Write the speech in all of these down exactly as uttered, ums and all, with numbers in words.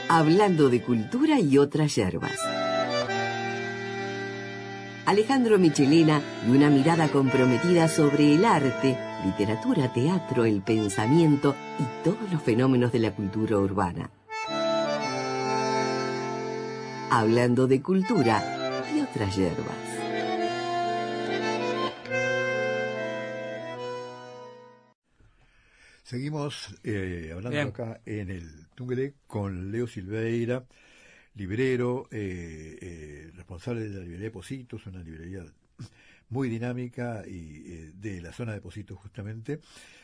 Hablando de cultura y otras yerbas. Alejandro Michelena y una mirada comprometida sobre el arte, literatura, teatro, el pensamiento y todos los fenómenos de la cultura urbana. Hablando de cultura y otras yerbas. Seguimos eh, hablando Bien. acá en el Tungelé con Leo Silveira, librero, eh, eh, responsable de la librería de Positos, una librería muy dinámica y eh, de la zona de Positos justamente,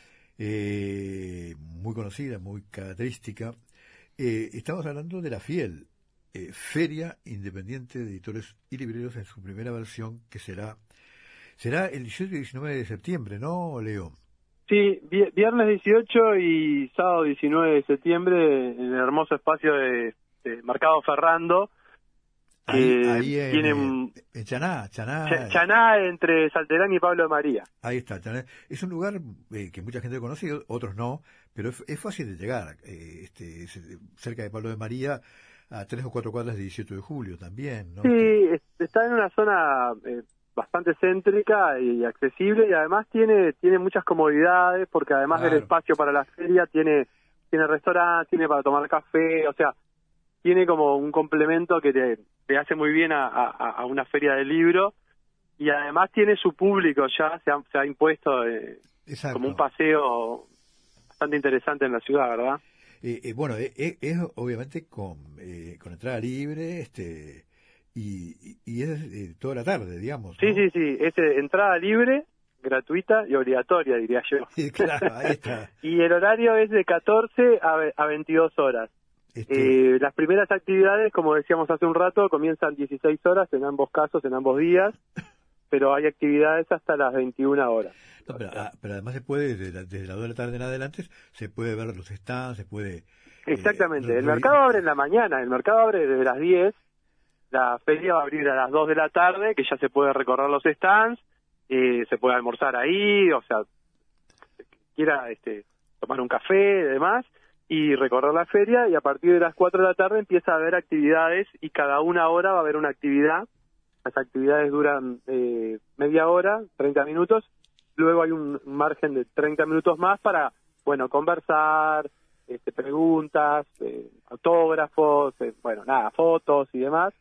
eh, muy conocida, muy característica. Eh, estamos hablando de la FIEL, eh, Feria Independiente de Editores y Libreros, en su primera versión, que será será el dieciocho y diecinueve de septiembre, ¿no, Leo? Sí, vi- viernes dieciocho y sábado diecinueve de septiembre en el hermoso espacio de, de Mercado Ferrando, que Ahí, ahí en, tiene eh, un- en Chaná, Chaná, Ch- Chaná entre Salterán y Pablo de María. ahí está, Chaná. Es un lugar eh, que mucha gente conoce y otros no, pero es, es fácil de llegar. Eh, este, es, eh, cerca de Pablo de María, a tres o cuatro cuadras de dieciocho de julio también, ¿no? Sí, Este, es- está en una zona eh, bastante céntrica y accesible, y además tiene tiene muchas comodidades, porque además del Claro. espacio para la feria tiene tiene restaurante, tiene para tomar café, o sea, tiene como un complemento que te, te hace muy bien a, a, a una feria del libro, y además tiene su público ya, se ha, se ha impuesto eh, exacto. como un paseo bastante interesante en la ciudad, ¿verdad? Eh, eh, bueno, eh, eh, es obviamente con, eh, con entrada libre, este, y, y, y es eh, toda la tarde, digamos, Sí, ¿no? sí, sí, es eh, entrada libre, gratuita y obligatoria, diría yo. Sí, claro, ahí está. Y el horario es de catorce a ve- a veintidós horas. Este, Eh, las primeras actividades, como decíamos hace un rato, comienzan dieciséis horas en ambos casos, en ambos días, pero hay actividades hasta las veintiuna horas. no, pero, ah, pero además se puede, desde, la- desde las dos de la tarde en adelante, se puede ver los stands, se puede... eh, Exactamente, re- el re- mercado abre en la mañana, el mercado abre desde las diez, la feria va a abrir a las dos de la tarde, que ya se puede recorrer los stands, eh, se puede almorzar ahí, o sea, quiera este, tomar un café y demás, y recorrer la feria, y a partir de las cuatro de la tarde empieza a haber actividades, y cada una hora va a haber una actividad. Las actividades duran eh, media hora, treinta minutos, luego hay un margen de treinta minutos más para, bueno, conversar, este, preguntas, eh, autógrafos, eh, bueno, nada, fotos y demás,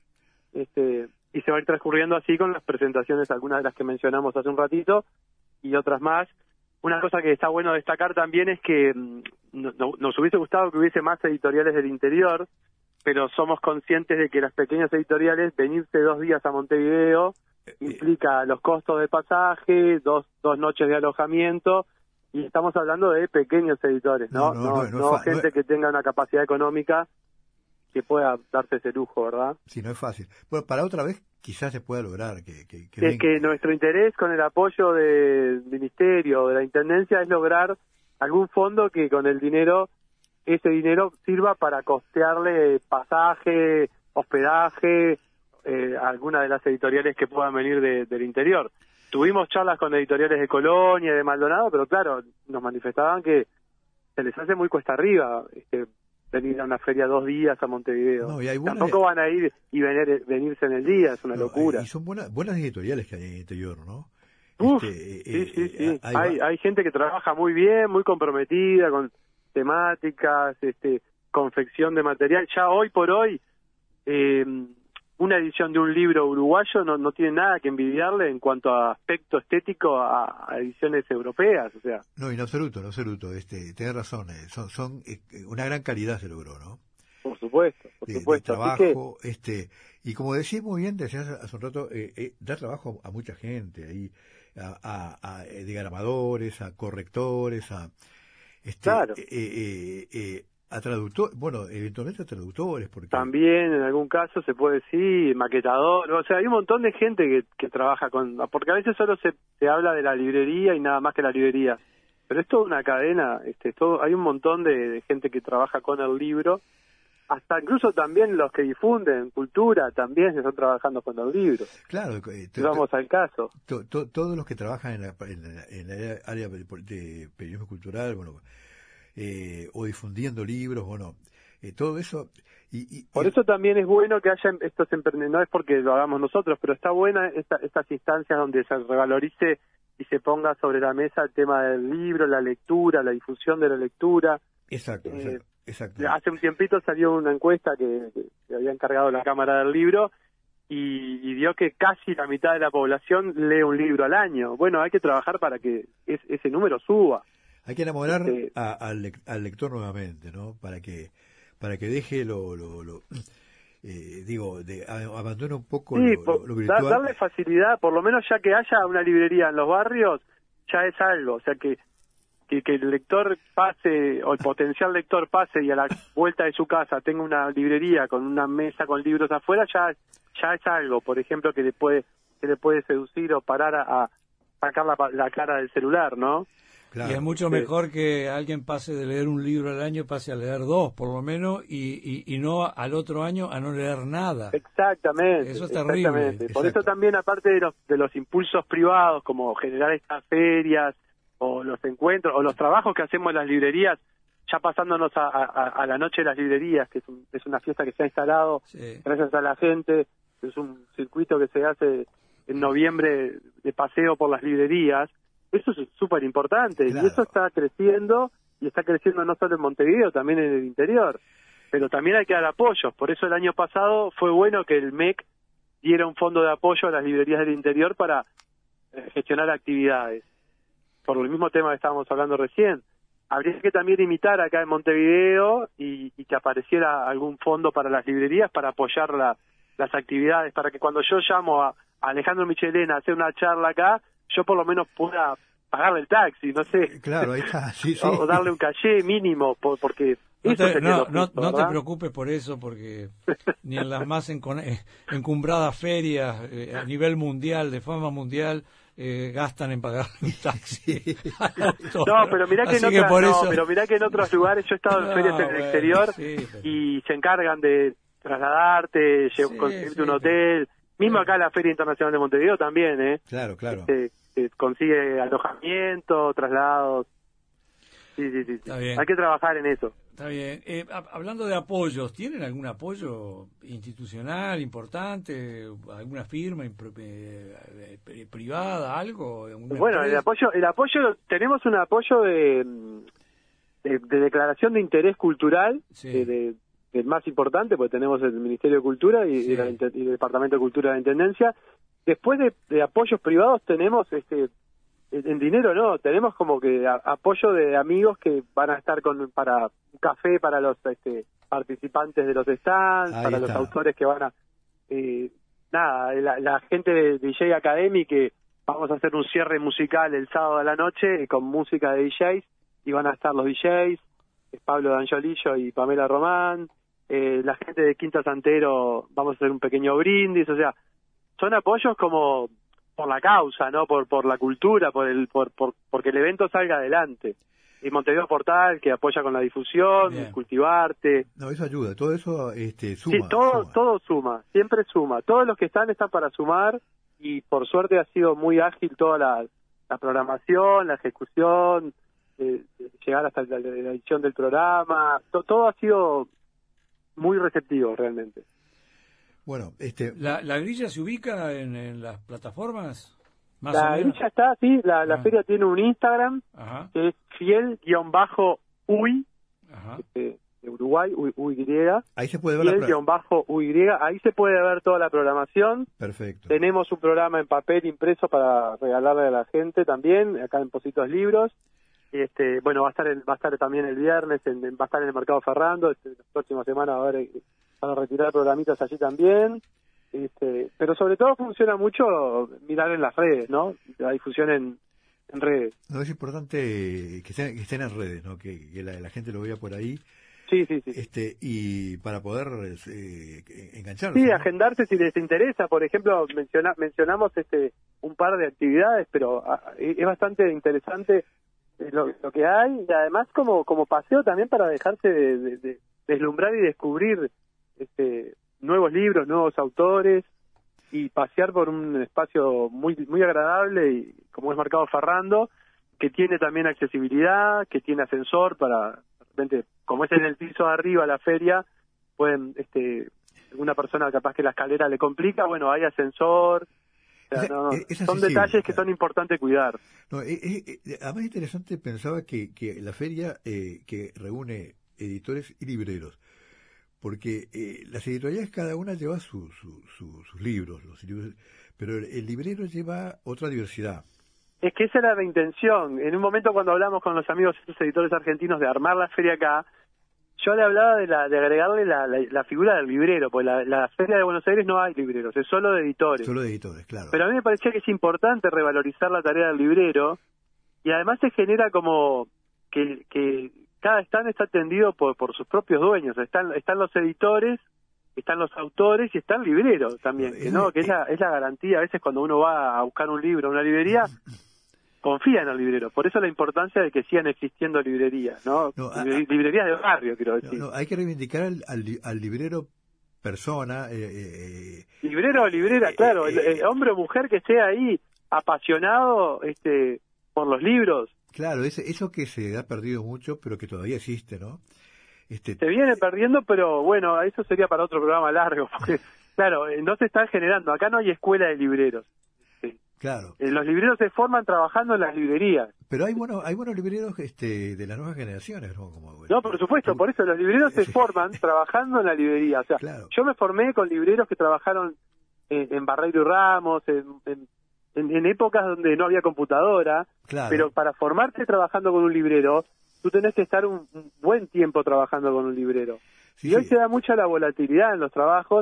este, y se va a ir transcurriendo así con las presentaciones, algunas de las que mencionamos hace un ratito, y otras más. Una cosa que está bueno destacar también es que mm, no- no- nos hubiese gustado que hubiese más editoriales del interior, pero somos conscientes de que las pequeñas editoriales, venirse dos días a Montevideo, implica los costos de pasaje, dos, dos noches de alojamiento, y estamos hablando de pequeños editores, ¿no? No, no, No, no, no es no fa- no gente es- que tenga una capacidad económica que pueda darse ese lujo, ¿verdad? Sí, no es fácil. Bueno, para otra vez quizás se pueda lograr que... que, que Es ven- que nuestro interés con el apoyo del ministerio, de la intendencia, es lograr algún fondo que con el dinero, ese dinero sirva para costearle pasaje, hospedaje, eh, a alguna de las editoriales que puedan venir de- del interior. Tuvimos charlas con editoriales de Colonia y de Maldonado, pero claro, nos manifestaban que se les hace muy cuesta arriba este, venir a una feria dos días a Montevideo. No, y hay buenas- Tampoco van a ir y venir, venirse en el día, es una no, locura. y son buenas buenas editoriales que hay en el interior, ¿no? Uf, Este, eh, sí, sí, eh, sí. hay- Hay, va- hay gente que trabaja muy bien, muy comprometida con temáticas, este, confección de material. Ya hoy por hoy, eh, una edición de un libro uruguayo no, no tiene nada que envidiarle en cuanto a aspecto estético a, a ediciones europeas. O sea, No, en absoluto, en absoluto. Este, tenés razón. eh, son son eh, una gran calidad se logró, ¿no? por supuesto, por De, de supuesto. Así que, trabajo, este, y como decís muy bien, decías hace un rato, eh, eh, da trabajo a mucha gente ahí, a, a, a eh, diagramadores, a correctores, a este, claro. eh, eh, eh, a traductores, bueno, eventualmente a traductores, porque También en algún caso se puede decir maquetador, o sea, hay un montón de gente que, que trabaja con, porque a veces solo se, se habla de la librería y nada más que la librería, pero es toda una cadena, este, es todo, hay un montón de, de gente que trabaja con el libro, hasta incluso también los que difunden cultura también se están trabajando con el libro. claro, eh, Si vamos al caso. to- to- todos los que trabajan en la, en la, en la área de de periodismo cultural, bueno, eh, o difundiendo libros, bueno, eh, todo eso. Y, y, Por y... eso también es bueno que haya estos emprendedores, no es porque lo hagamos nosotros, pero está buena esta, estas instancias donde se revalorice y se ponga sobre la mesa el tema del libro, la lectura, la difusión de la lectura. Exacto, eh, exacto, exacto. Hace un tiempito salió una encuesta que, que, que había encargado la Cámara del Libro y, y dio que casi la mitad de la población lee un libro al año. Bueno, hay que trabajar para que es, ese número suba. Hay que enamorar este, a, al, lec, al lector nuevamente, ¿no? Para que para que deje lo, lo, lo eh, digo, de, a, abandone un poco sí, lo, por, lo, lo virtual. Da, darle facilidad, por lo menos ya que haya una librería en los barrios, ya es algo. O sea, que, que, que el lector pase, o el potencial lector pase y a la vuelta de su casa tenga una librería con una mesa con libros afuera, ya ya es algo, por ejemplo, que le puede que le puede seducir o parar a, a sacar la, la cara del celular, ¿no? Claro. Y es mucho mejor que alguien pase de leer un libro al año, pase a leer dos, por lo menos, y, y, y no al otro año a no leer nada. Exactamente. Eso es exactamente. terrible. Por Exacto. eso también, aparte de los, de los impulsos privados, como generar estas ferias, o los encuentros, o los trabajos que hacemos en las librerías, ya pasándonos a, a, a la noche de las librerías, que es, un, es una fiesta que se ha instalado sí. gracias a la gente, es un circuito que se hace en noviembre de paseo por las librerías. Eso es súper importante, claro. Y eso está creciendo, y está creciendo no solo en Montevideo, también en el interior. Pero también hay que dar apoyos, por eso el año pasado fue bueno que el M E C diera un fondo de apoyo a las librerías del interior para eh, gestionar actividades. Por el mismo tema que estábamos hablando recién. Habría que también imitar acá en Montevideo y, y que apareciera algún fondo para las librerías para apoyar la, las actividades, para que cuando yo llamo a, a Alejandro Michelena a hacer una charla acá, yo por lo menos pueda pagarle el taxi, no sé. Claro, ahí está, sí, sí. O, o darle un caché mínimo, por, porque... No eso te, no, no, justo, no te preocupes por eso, porque ni en las más encon- encumbradas ferias eh, a nivel mundial, de fama mundial, eh, gastan en pagar un taxi. No, pero mirá que, en, que otra, por no, eso... pero mirá que en otros lugares, yo he estado en no, ferias en el bueno, exterior sí, pero... y se encargan de trasladarte, sí, conseguirte sí, un hotel... Pero... Mismo acá en la Feria Internacional de Montevideo también, ¿eh? Claro, claro. Se, se consigue alojamiento, traslados. Sí, sí, sí. Está bien. Hay que trabajar en eso. Está bien. Eh, hablando de apoyos, ¿tienen algún apoyo institucional importante? ¿Alguna firma eh, privada, algo? Bueno, el apoyo, el apoyo, tenemos un apoyo de, de, de declaración de interés cultural, sí. de, de el más importante, porque tenemos el Ministerio de Cultura y, sí. y, la, y el Departamento de Cultura de la Intendencia. Después de, de apoyos privados tenemos, este en dinero no, tenemos como que a, apoyo de amigos que van a estar con para un café para los este, participantes de los stands, Ahí para está. Los autores que van a... Eh, nada, la, la gente de D J Academy, que vamos a hacer un cierre musical el sábado a la noche con música de D Js, y van a estar los D Js, Pablo D'Angiolillo y Pamela Román. Eh, la gente de Quinta Santero, vamos a hacer un pequeño brindis, o sea, son apoyos como por la causa, ¿no? Por por la cultura, por el por, por porque el evento salga adelante. Y Montevideo Portal, que apoya con la difusión, Bien. Cultivarte. No, eso ayuda, todo eso este, suma. Sí, todo suma. todo suma, siempre suma. Todos los que están están para sumar, y por suerte ha sido muy ágil toda la, la programación, la ejecución, eh, llegar hasta la, la edición del programa, to, todo ha sido muy receptivo realmente. Bueno, este... ¿La, la grilla se ubica en, en las plataformas? ¿Más la o menos? grilla está, sí, la, la ah. feria tiene un Instagram, Ajá. que es fiel-uy, este, de Uruguay, uy, uy, ahí se puede ver la fiel-uy, ahí se puede ver toda la programación. Perfecto. Tenemos un programa en papel impreso para regalarle a la gente también, acá en Positos Libros. Este, bueno, va a estar el, va a estar también el viernes, en, va a estar en el Mercado Ferrando, este, la próxima semana va a haber, van a retirar programitas allí también, este, pero sobre todo funciona mucho mirar en las redes, ¿no? La difusión en, en redes. No, es importante que estén, que estén en redes, ¿no? Que, que la, la gente lo vea por ahí. Sí, sí, sí. Este, y para poder eh, engancharse. Sí, ¿no? agendarse si les interesa. Por ejemplo, menciona, mencionamos este un par de actividades, pero a, es bastante interesante Lo, lo que hay, y además como como paseo también para dejarse de, de, de deslumbrar y descubrir este nuevos libros, nuevos autores, y pasear por un espacio muy muy agradable, y como es Mercado Ferrando, que tiene también accesibilidad, que tiene ascensor para repente, como es en el piso de arriba la feria, pueden, este, una persona capaz que la escalera le complica, bueno, hay ascensor. O sea, Esa- no, es- es son accesible, detalles que claro. son importantes cuidar. No, eh, eh, eh, además interesante, pensaba que, que la feria eh, que reúne editores y libreros, porque eh, las editoriales cada una lleva su, su- su- sus libros, los libros, pero el, el librero lleva otra diversidad. Es que esa era la intención. En un momento cuando hablamos con los amigos estos editores argentinos de armar la feria acá, yo le hablaba de, la, de agregarle la, la, la figura del librero, porque la, la feria de Buenos Aires no hay libreros, es solo de editores. Solo de editores, claro. Pero a mí me parecía que es importante revalorizar la tarea del librero y además se genera como que, que cada stand está atendido por, por sus propios dueños. Están, están los editores, están los autores y está el librero también, que no, que es la, es la garantía. A veces cuando uno va a buscar un libro a una librería, confía en el librero. Por eso la importancia de que sigan existiendo librerías, ¿no? No, a- Libre- librerías de barrio, quiero No, decir. no, hay que reivindicar al, al, li- al librero persona. Eh, eh, Librero o librera, eh, claro, eh, el, el hombre o mujer que esté ahí apasionado este por los libros. claro, ese, eso que se ha perdido mucho, pero que todavía existe, ¿no? Este, Se viene perdiendo, pero bueno, eso sería para otro programa largo, porque claro, eh, no se están generando, acá no hay escuela de libreros. claro. Eh, los libreros se forman trabajando en las librerías. Pero hay buenos, hay buenos libreros este, de las nuevas generaciones, ¿no? Como, No, por supuesto, por eso los libreros se Sí. forman trabajando en la librería. O sea, Claro. yo me formé con libreros que trabajaron en, en Barreiro y Ramos, en, en, en- en épocas donde no había computadora, Claro. pero para formarte trabajando con un librero, tú tenés que estar un, un buen tiempo trabajando con un librero. Sí, y hoy sí. se da mucha la volatilidad en los trabajos,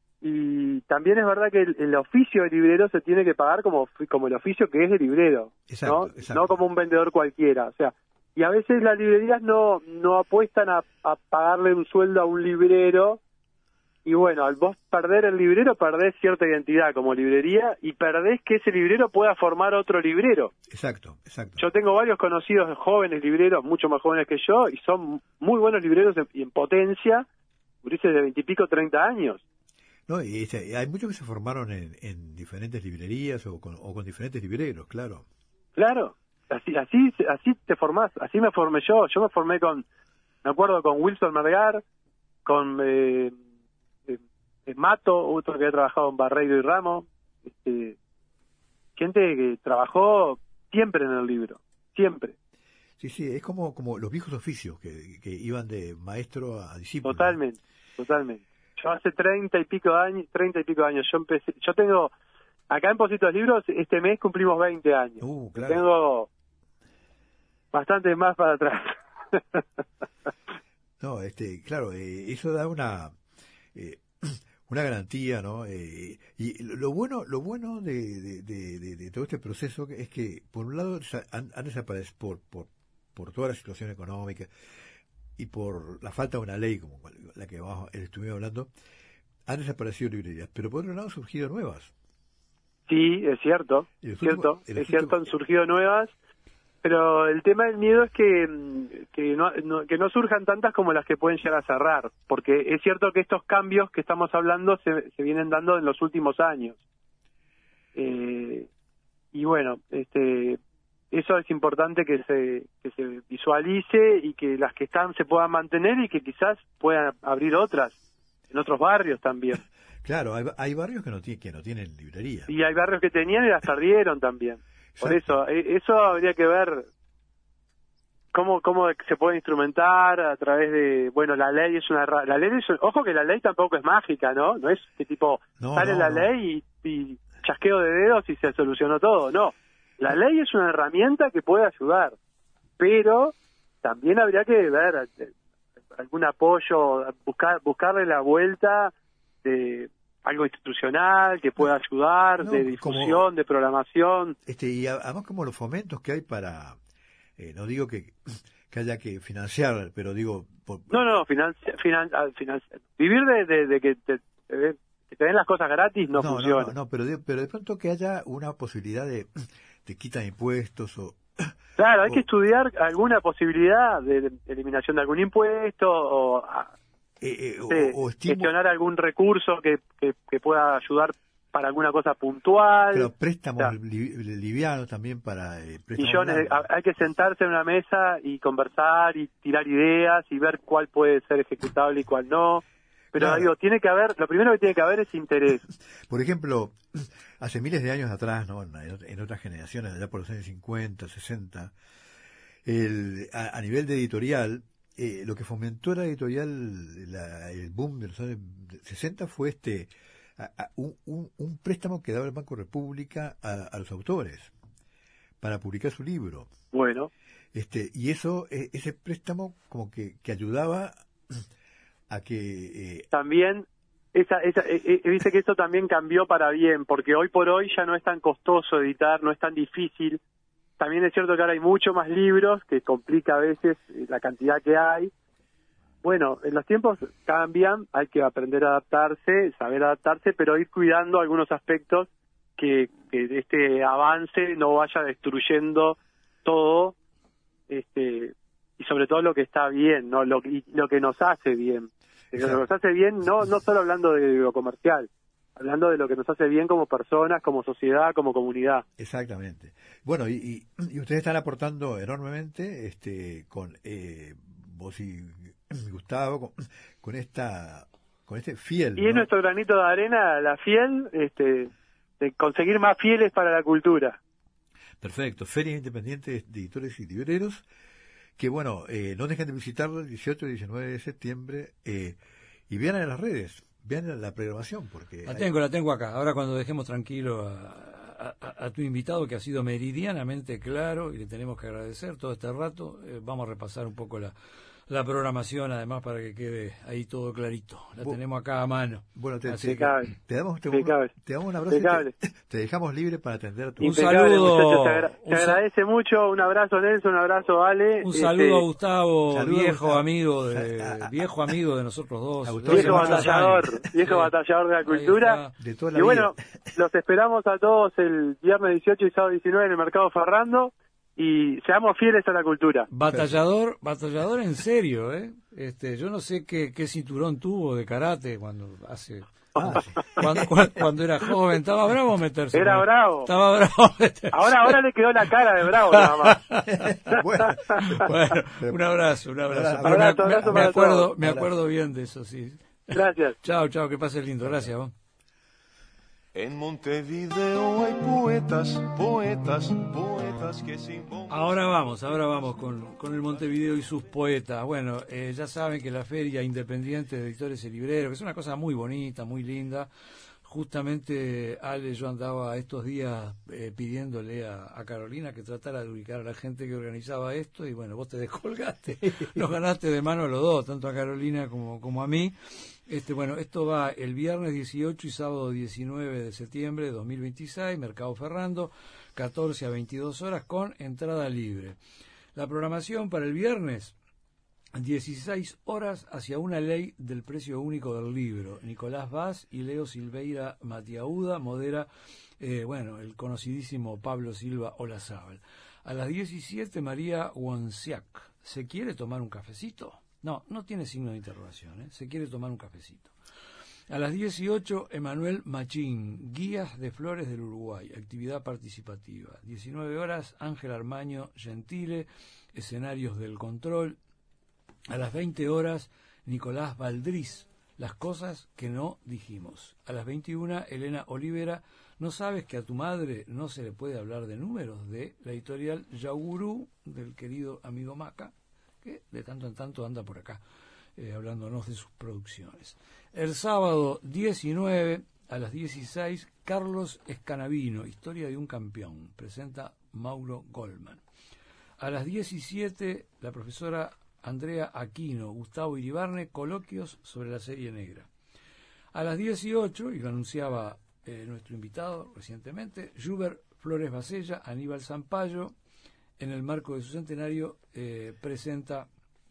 y también es verdad que el, el oficio de librero se tiene que pagar como, como el oficio que es de librero, Exacto, ¿no? exacto. No como un vendedor cualquiera. O sea, y a veces las librerías no, no apuestan a, a pagarle un sueldo a un librero, y bueno, al vos perder el librero, perdés cierta identidad como librería, y perdés que ese librero pueda formar otro librero. Exacto, exacto. Yo tengo varios conocidos jóvenes libreros, mucho más jóvenes que yo, y son muy buenos libreros en, y en potencia, gurises de veintipico, treinta años. No, y este, hay muchos que se formaron en, en diferentes librerías o con, o con diferentes libreros, claro. Claro, así, así, así te formás, así me formé yo. Yo me formé con, me acuerdo, con Wilson Mergar, con eh, eh, eh, Mato, otro que había trabajado en Barreiro y Ramos, este, gente que trabajó siempre en el libro, siempre, Sí, sí, es como, como los viejos oficios que, que iban de maestro a discípulo. totalmente, totalmente. Yo hace treinta y pico de años, treinta y pico de años, yo empecé, yo tengo, acá en Positos Libros, este mes cumplimos veinte años. Uh, claro. Tengo bastante más para atrás. No, este, claro, eh, eso da una eh, una garantía, ¿no? Eh, y lo bueno, lo bueno de, de, de, de, de todo este proceso es que, por un lado, han, han desaparecido por, por, por toda la situación económica y por la falta de una ley como la que vamos, estuvimos hablando, han desaparecido librerías, pero por otro lado han surgido nuevas. Sí, es cierto, Y los cierto, últimos- en los es cierto, últimos- han surgido nuevas, pero el tema del miedo es que, mm, que, no, no- que no surjan tantas como las que pueden llegar a cerrar, porque es cierto que estos cambios que estamos hablando se, se vienen dando en los últimos años. Eh, y bueno, este, eso es importante que se, que se visualice y que las que están se puedan mantener y que quizás puedan abrir otras, en otros barrios también. Claro, hay, hay barrios que no, tienen, que no tienen librería. Y hay barrios que tenían y las perdieron también. Por Exacto. eso, eh, eso habría que ver cómo cómo se puede instrumentar a través de, bueno, la ley es una, ra- la ley es, ojo que la ley tampoco es mágica, ¿no? No es que tipo, No, sale no, la no. ley y, y chasqueo de dedos y se solucionó todo, no. La ley es una herramienta que puede ayudar, pero también habría que ver eh, algún apoyo, buscar buscarle la vuelta de algo institucional que pueda ayudar, No, de como- difusión, de programación. Este, y a- además como los fomentos que hay para, eh, no digo que, que haya que financiar, pero digo... por- No, no, financia, finan, ah, financia- vivir de, de, de que, te, de- que te den las cosas gratis no, no, funciona. no, no, no, pero de, pero de pronto que haya una posibilidad de, de quita de impuestos o... Claro, hay o- que estudiar alguna posibilidad de eliminación de algún impuesto o ah, eh, eh, o- sí, o estímulo- gestionar algún recurso que, que, que pueda ayudar para alguna cosa puntual. Pero préstamos o sea, li, livianos también para... Eh, millones de, hay que sentarse en una mesa y conversar y tirar ideas y ver cuál puede ser ejecutable y cuál no. Pero claro. digo, tiene que haber, lo primero que tiene que haber es interés. Por ejemplo, hace miles de años atrás, ¿no? en, en otras generaciones, allá por los años cincuenta, sesenta, el, a, a nivel de editorial, eh, lo que fomentó la editorial, la, el boom de los años sesenta fue este a, a, un, un, un préstamo que daba el Banco República a, a los autores para publicar su libro. Bueno. Este, y eso, eh, ese préstamo como que, que ayudaba a que... Eh, también, esa, esa, eh, eh, dice que esto también cambió para bien, porque hoy por hoy ya no es tan costoso editar, no es tan difícil. También es cierto que ahora hay mucho más libros, que complica a veces la cantidad que hay. Bueno, en los tiempos cambian, hay que aprender a adaptarse, saber adaptarse, pero ir cuidando algunos aspectos que, que este avance no vaya destruyendo todo, este y sobre todo lo que está bien, no lo, y lo que nos hace bien. Lo que nos hace bien, no no solo hablando de lo comercial, hablando de lo que nos hace bien como personas, como sociedad, como comunidad. Exactamente. Bueno, y, y, y ustedes están aportando enormemente, este, con eh, vos y Gustavo, con, con esta, con este fiel. Y ¿no? es nuestro granito de arena, la fiel, este, de conseguir más fieles para la cultura. Perfecto. Feria Independiente de Editores y Libreros, que bueno, eh, no dejen de visitarlo el dieciocho y diecinueve de septiembre, eh, y vean en las redes. Vean la programación, porque... La hay... tengo, la tengo acá. Ahora cuando dejemos tranquilo a, a, a tu invitado, que ha sido meridianamente claro, y le tenemos que agradecer todo este rato, eh, vamos a repasar un poco la, la programación, además, para que quede ahí todo clarito. La Bu tenemos acá a mano. Bueno, te, te, te, te, damos, te, te damos un abrazo y te, te dejamos libre para atender a tu... Un saludo. Te, agra te agradece mucho. Un abrazo, Nelson, un abrazo, Ale. Un saludo este, a Gustavo, saludo viejo a Gustavo. amigo de a, a, viejo amigo de nosotros dos. Viejo batallador, viejo sí. batallador de la cultura. De toda la y bueno, vida. Los esperamos a todos el viernes dieciocho y sábado diecinueve en el Mercado Ferrando. Y seamos fieles a la cultura. Batallador, batallador en serio, ¿eh? Este, yo no sé qué, qué cinturón tuvo de karate cuando hace... Ah, sí. cuando, cuando, cuando era joven, estaba bravo meterse. Era con... bravo. Estaba bravo meterse. Ahora, ahora le quedó la cara de bravo nada más. bueno, bueno, un abrazo, un abrazo. abrazo, abrazo me, abrazo me acuerdo, todos. me acuerdo bien de eso, sí. Gracias. Chao, chao, que pase lindo, gracias. ¿no? En Montevideo hay poetas, poetas, poetas que sin... Ahora vamos, ahora vamos con, con el Montevideo y sus poetas. Bueno, eh, ya saben que la Feria Independiente de Editores y Libreros, que es una cosa muy bonita, muy linda. Justamente, Ale, yo andaba estos días eh, pidiéndole a, a Carolina que tratara de ubicar a la gente que organizaba esto, y bueno, vos te descolgaste, nos ganaste de mano los dos, tanto a Carolina como, como a mí. Este, bueno, esto va el viernes dieciocho y sábado diecinueve de septiembre de dos mil veintiséis, Mercado Ferrando, catorce a veintidós horas, con entrada libre. La programación para el viernes, dieciséis horas, hacia una ley del precio único del libro. Nicolás Vaz y Leo Silveira Matiauda modera, eh, bueno, el conocidísimo Pablo Silva Olazábal. A las diecisiete, María Wonsiak. ¿Se quiere tomar un cafecito? No, no tiene signo de interrogación, ¿eh? Se quiere tomar un cafecito. A las dieciocho, Emanuel Machín, Guías de Flores del Uruguay, actividad participativa. diecinueve horas, Ángel Armaño Gentile, Escenarios del Control. A las veinte horas, Nicolás Valdriz, Las cosas que no dijimos. A las veintiuna, Elena Olivera, ¿no sabes que a tu madre no se le puede hablar de números? De la editorial Yaugurú, del querido amigo Maca, que de tanto en tanto anda por acá, eh, hablándonos de sus producciones. El sábado diecinueve, a las dieciséis, Carlos Escanavino, Historia de un campeón, presenta Mauro Goldman. A las diecisiete, la profesora Andrea Aquino, Gustavo Iribarne, Coloquios sobre la serie negra. A las dieciocho, y lo anunciaba eh, nuestro invitado recientemente, Juber Flores Bacella, Aníbal Zampayo, en el marco de su centenario, eh, presenta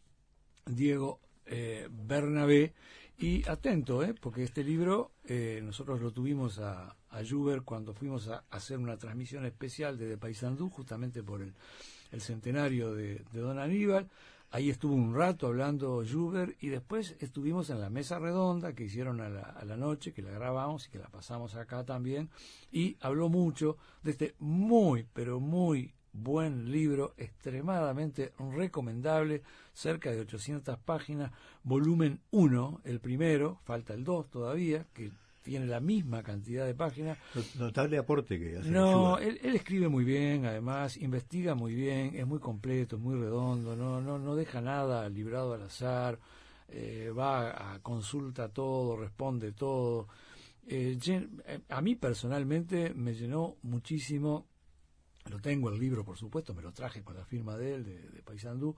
Diego eh, Bernabé. Y atento, eh, porque este libro eh, nosotros lo tuvimos a, a Juber cuando fuimos a, a hacer una transmisión especial desde Paysandú, justamente por el, el centenario de, de Don Aníbal. Ahí estuvo un rato hablando Joubert y después estuvimos en la mesa redonda que hicieron a la, a la noche, que la grabamos y que la pasamos acá también, y habló mucho de este muy, pero muy buen libro, extremadamente recomendable, cerca de ochocientas páginas, volumen uno, el primero, falta el dos todavía, que tiene la misma cantidad de páginas. Notable aporte que hace. No, él, él escribe muy bien, además, investiga muy bien, es muy completo, es muy redondo, no, no, no deja nada librado al azar, eh, va a consulta todo, responde todo. Eh, a mí personalmente me llenó muchísimo, lo tengo el libro, por supuesto, me lo traje con la firma de él, de, de Paysandú,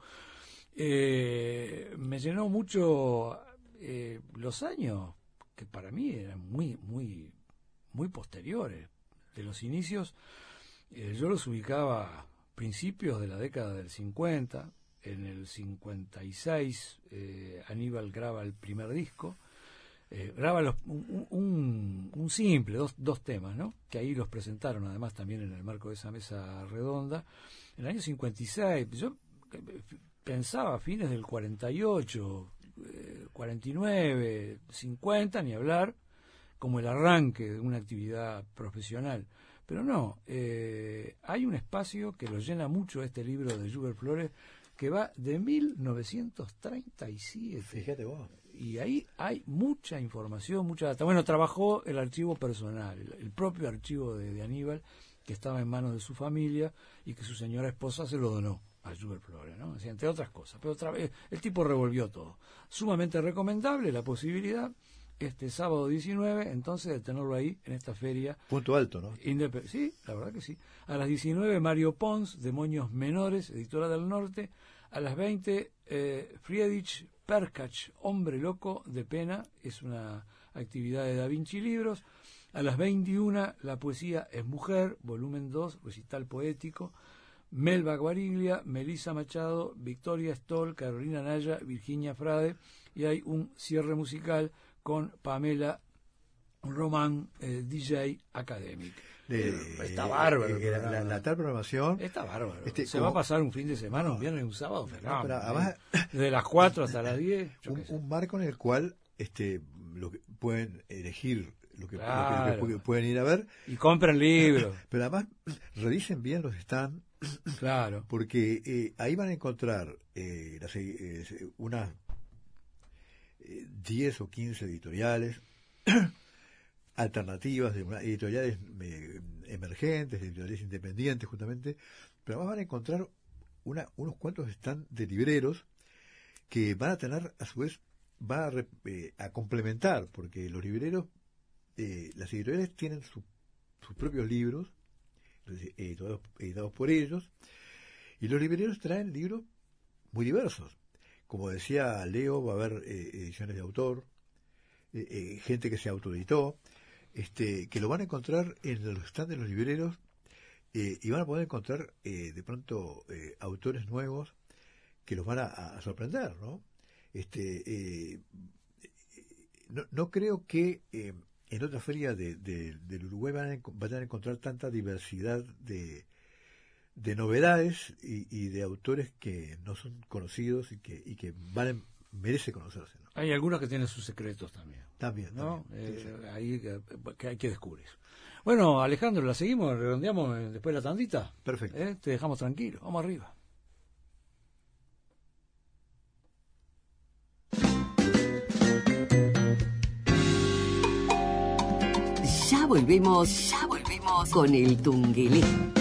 eh, me llenó mucho eh, los años que para mí eran muy muy muy posteriores de los inicios. Eh, yo los ubicaba a principios de la década del cincuenta. En el cincuenta y seis eh, Aníbal graba el primer disco, eh, graba los, un, un, un simple, dos, dos temas, ¿no? Que ahí los presentaron además también en el marco de esa mesa redonda. En el año cincuenta y seis, yo pensaba a fines del cuarenta y ocho, cuarenta y nueve, cincuenta, ni hablar, como el arranque de una actividad profesional. Pero no, eh, hay un espacio que lo llena mucho este libro de Joubert Flores, que va de mil novecientos treinta y siete. Fíjate vos. Y ahí hay mucha información, mucha data. Bueno, trabajó el archivo personal, el, el propio archivo de, de Aníbal, que estaba en manos de su familia y que su señora esposa se lo donó a Joubert Flores, ¿no? Así, entre otras cosas. Pero otra vez, el tipo revolvió todo. Sumamente recomendable la posibilidad, este sábado diecinueve, entonces, de tenerlo ahí en esta feria. Punto alto, ¿no? Indep- sí, la verdad que sí. A las diecinueve, Mario Pons, Demonios Menores, editora del Norte. A las veinte, eh, Friedrich Perkach, Hombre Loco de Pena, es una actividad de Da Vinci Libros. A las veintiuna, La Poesía es Mujer, volumen dos, recital poético. Melba Guariglia, Melissa Machado, Victoria Stoll, Carolina Naya, Virginia Frade, y hay un cierre musical con Pamela Román, eh, D J Academic. Eh, está bárbaro. Eh, la, la, la tal programación. Está bárbaro. Este, Se como, va a pasar un fin de semana, un viernes y un sábado. No, pero además, de las cuatro hasta las diez. Un, un marco en el cual este, lo que pueden elegir lo que, claro. lo que, lo que pueden ir a ver. Y compren libros. Pero además, revisen bien los stands. Claro. Porque eh, ahí van a encontrar eh, las, eh, unas eh, diez o quince editoriales alternativas, de una, editoriales eh, emergentes, editoriales independientes justamente, pero además van a encontrar una, unos cuantos stands de libreros que van a tener, a su vez, va a, eh, a complementar, porque los libreros, eh, las editoriales tienen su, sus propios libros, editados, editados por ellos, y los libreros traen libros muy diversos. Como decía Leo, va a haber eh, ediciones de autor, eh, eh, gente que se autoeditó, este, que lo van a encontrar en los stands de los libreros, eh, y van a poder encontrar eh, de pronto eh, autores nuevos que los van a, a sorprender, ¿no? Este, eh, no, no creo que eh, en otra feria de, de, del Uruguay van a, van a encontrar tanta diversidad de, de novedades y, y de autores que no son conocidos y que, y que valen, merece conocerse, ¿no? Hay algunos que tienen sus secretos también. También, ¿no? también. Sí, eh, sí. Ahí que, que hay que descubrir. Bueno, Alejandro, ¿la seguimos? ¿Redondeamos después de la tandita? Perfecto. ¿Eh? Te dejamos tranquilo. Vamos arriba. Ya volvemos, ya volvemos con el Tungelé.